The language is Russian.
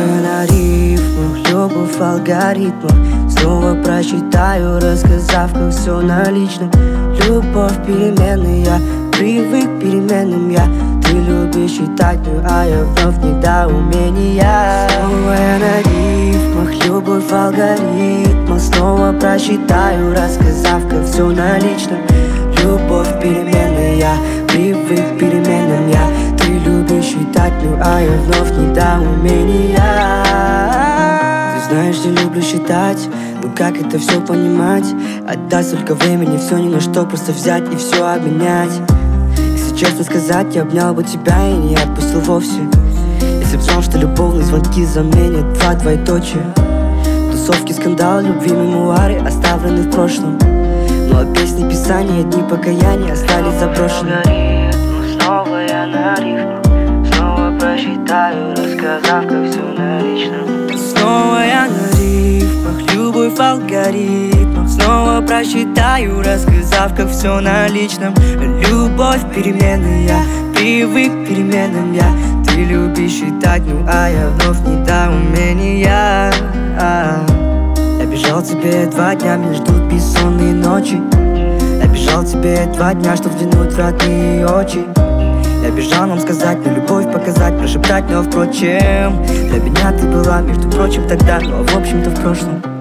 Новая на рифмах, любовь в алгоритмах. Снова прочитаю, рассказав, как все на личном. Любовь переменная, я привык к переменным я. Ты любишь читать, а я вновь недоумения. Новая на рифмах, любовь в алгоритмах. Снова прочитаю, рассказав, как все на личном. Любовь переменная, я привык к переменным я. Ты любишь читать, а я вновь недоумения. Ты знаешь, я люблю считать, но как это все понимать? Отдай столько времени, все ни на что, просто взять и все обменять. Если честно сказать, я обнял бы тебя и не отпустил вовсе. Если б знал, что любовные звонки заменят два двоеточия. Тусовки, скандал, любви, мемуары оставлены в прошлом. Ну а песни, писания, дни покаяния остались заброшены. Снова я на рифмах, снова прочитаю, рассказав, как все на личном. Снова я на рифмах, любовь в алгоритмах. Снова прочитаю, рассказав, как все на личном. Любовь переменная, привык к переменным я. Ты любишь читать, а я вновь недоумения. Я бежал тебе 2 дня, меня ждут бессонные ночи. Я бежал тебе 2 дня, чтоб взглянуть в родные очи. Я бежал нам сказать, но любовь показать, прошептать, но впрочем для меня ты была, между прочим, тогда, но в общем-то в прошлом.